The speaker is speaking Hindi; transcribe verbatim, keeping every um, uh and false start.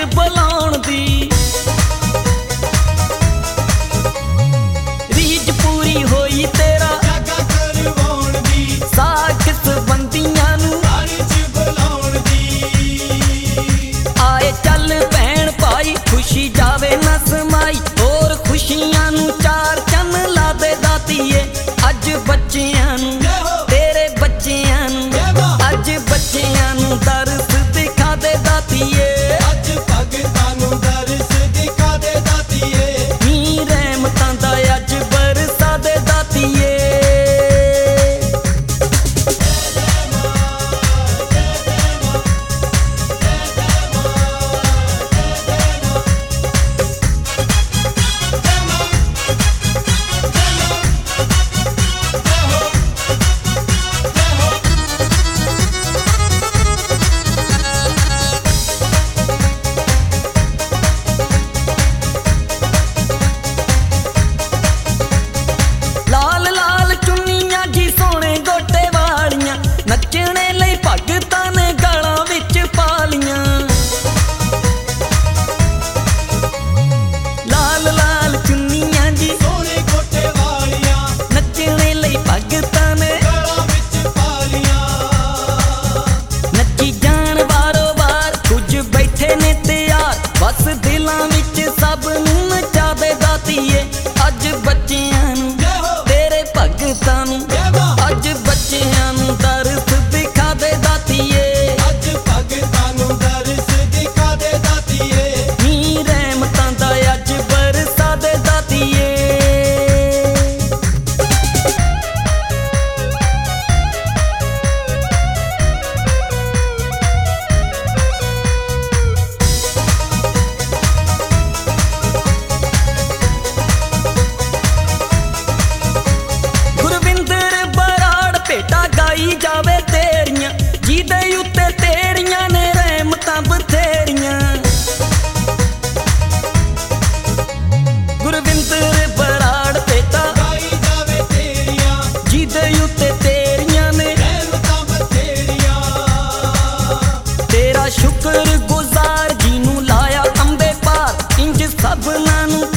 बुलाउण दी। रीज पूरी होई तेरा जागा करवाउण दी। साख संबंधियां नूं घर च बुलाउण दी। आए चल भैण भाई खुशी जावे न समाई। होर खुशियां नूं चार चन ला दे दातीए। अज बच्चियां नूं तेरे बच्चियां नूं अज बच्चियां नूं दरस दिखा दे दातीए। अज भगतां नूं दरस दिखा दे दातीए। नी रहमतां दा अज बरसा दे दातीए। लाल लाल चुन्नियां जी सोने गोटे वालियां नचने लई भगतां ने गलां विच पालियां। लाल लाल चुन्नियां जी सोने गोटे वालियां नचने लई भगतां ने गलां विच पालियां। नची जान वारो वार कुछ बैठे ने तैयार। बस दिलां विच सब नूं नचा दे दातीए। अज बच्चियां नूं तेरे भगतां नूं अज बच्चियां नूं दरस दिखा दे दातीए। अज भगतां नूं दरस दिखा दे दातीए। नी रहमतां दा अज बरसा दे दातीए। गुरविंदर बराड़ भेटा गाई जावे तेरियां। जिदे उत्ते तेरियां ने रहमतां बथेरियां। गुरविंदर बराड़ भेटा गाई जावे तेरियां जिदे उत्ते तेरियां ने रहमतां बथेरियां। तेरा शुक्र गुजार जिनू लाया अंबे पार। इंज सबना नूं